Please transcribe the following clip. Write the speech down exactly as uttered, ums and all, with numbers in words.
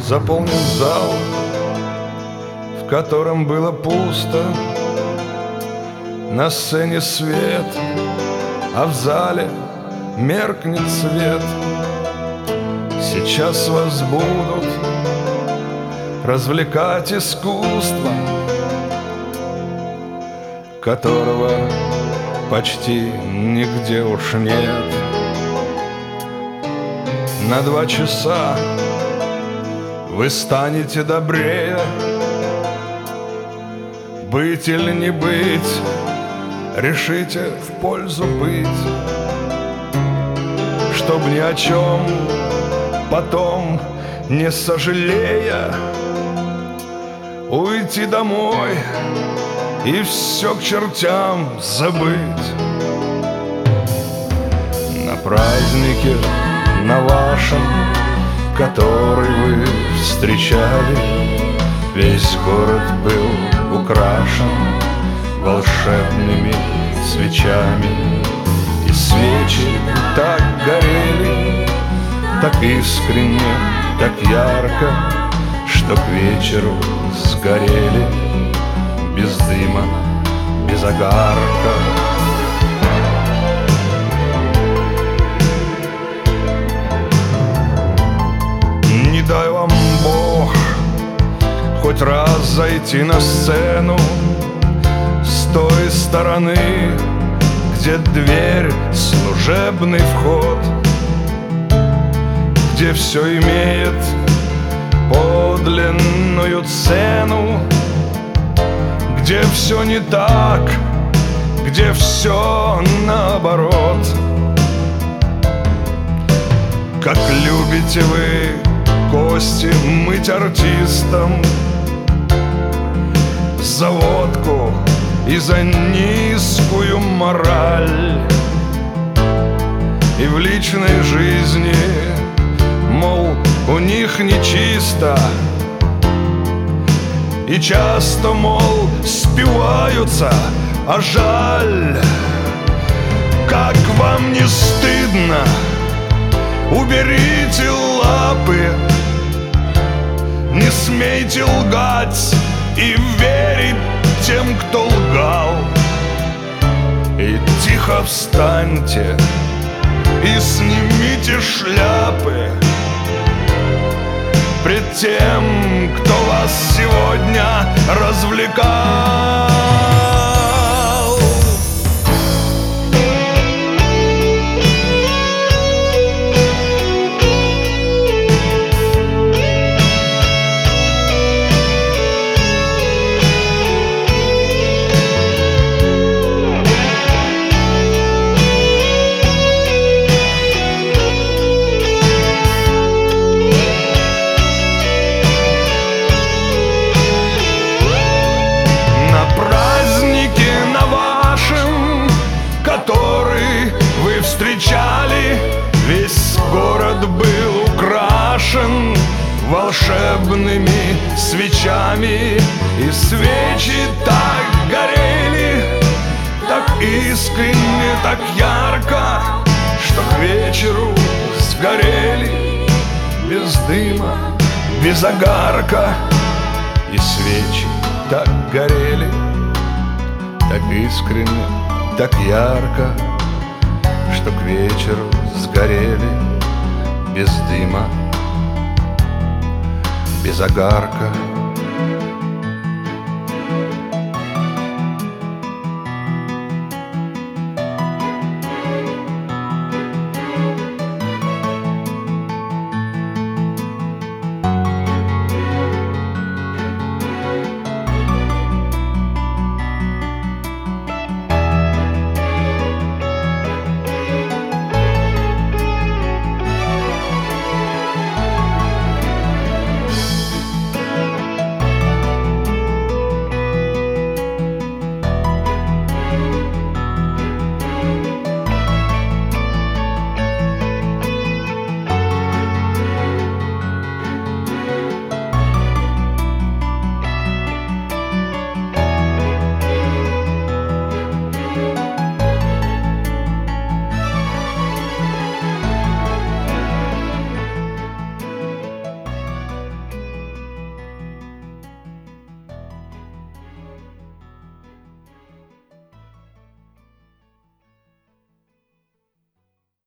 заполнит зал, в котором было пусто. На сцене свет, а в зале меркнет свет. Сейчас вас будут развлекать искусство, которого почти нигде уж нет. На два часа вы станете добрее. Быть или не быть, решите в пользу быть, чтоб ни о чем потом не сожалея уйти домой и все к чертям забыть. На празднике, на вашем, который вы встречали, весь город был украшен волшебными свечами. И свечи так горели, так искренне, так ярко, что к вечеру сгорели без дыма, без огарка. Не дай вам Бог хоть раз зайти на сцену с той стороны, где дверь, служебный вход, где все имеет подлинную цену, где все не так, где все наоборот. Как любите вы кости мыть артистам за водку и за низкую мораль. И в личной жизни, мол, у них нечисто, и часто, мол, спиваются, а жаль. Как вам не стыдно? Уберите лапы, не смейте лгать и верить тем, кто лгал. И тихо встаньте и снимите шляпы пред тем, кто вас сегодня развлекал. Встречали, весь город был украшен волшебными свечами. И свечи так горели, так искренне, так ярко, что к вечеру сгорели без дыма, без огарка. И свечи так горели, так искренне, так ярко, что к вечеру сгорели без дыма, без огарка.